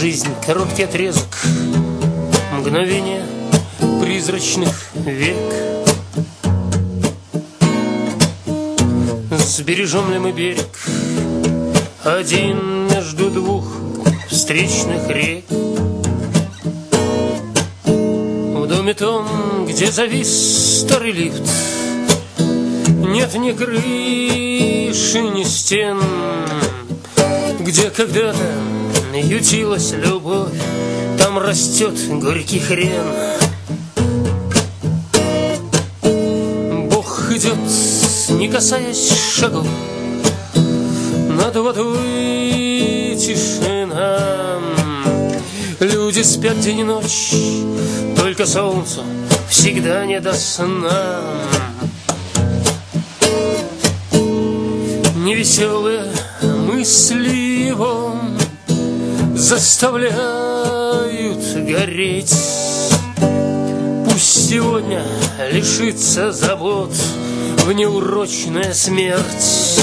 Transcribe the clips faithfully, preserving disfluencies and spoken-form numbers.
Жизнь — короткий отрезок, мгновение призрачных век. Сбережем ли мы берег, один между двух встречных рек? В доме том, где завис старый лифт, нет ни крыши, ни стен. Где когда-то ютилась любовь, там растет горький хрен. Бог идет, не касаясь шагов, над водой тишина. Люди спят день и ночь, только солнцу всегда не до сна. Невеселые мысли его заставляют гореть. Пусть сегодня лишится забот в неурочная смерть.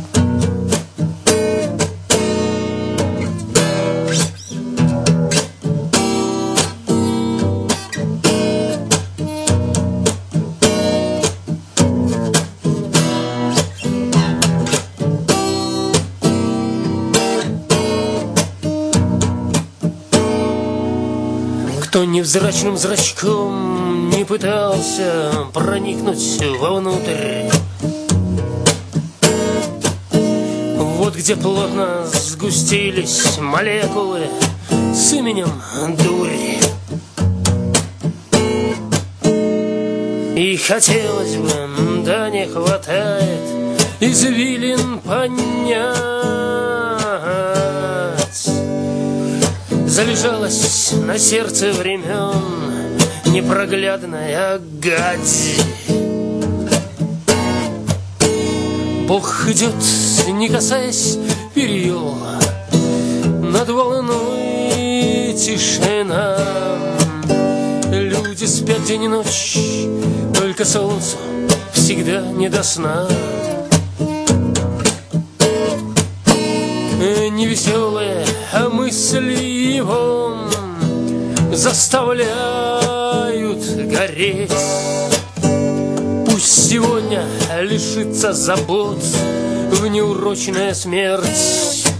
Кто невзрачным зрачком не пытался проникнуть вовнутрь, вот где плотно сгустились молекулы с именем дурь. И хотелось бы, да не хватает извилин понять. Залежалась на сердце времен непроглядная гадь. Бог идет, не касаясь перил, над волной тишина. Люди спят день и ночь, только солнцу всегда не до сна. Невеселые мысли его заставляют гореть. Пусть сегодня лишится забот в неурочная смерть.